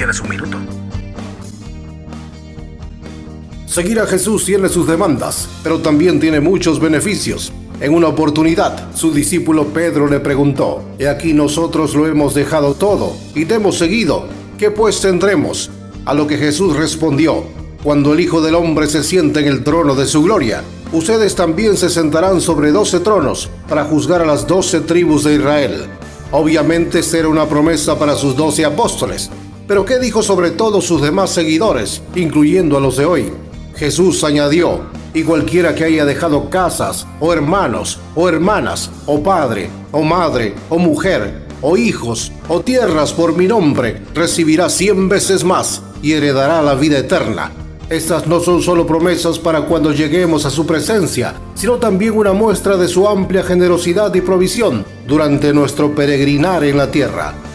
tienes un minuto. Seguir a Jesús tiene sus demandas, pero también tiene muchos beneficios. En una oportunidad, su discípulo Pedro le preguntó: «He aquí nosotros lo hemos dejado todo y te hemos seguido. ¿Qué pues tendremos?». A lo que Jesús respondió: «Cuando el Hijo del Hombre se siente en el trono de su gloria, ustedes también se sentarán sobre 12 tronos para juzgar a las 12 tribus de Israel». Obviamente esta era una promesa para sus 12 apóstoles. Pero ¿qué dijo sobre todos sus demás seguidores, incluyendo a los de hoy? Jesús añadió: «Y cualquiera que haya dejado casas, o hermanos, o hermanas, o padre, o madre, o mujer, o hijos, o tierras por mi nombre, recibirá 100 veces más y heredará la vida eterna». Estas no son solo promesas para cuando lleguemos a su presencia, sino también una muestra de su amplia generosidad y provisión durante nuestro peregrinar en la tierra.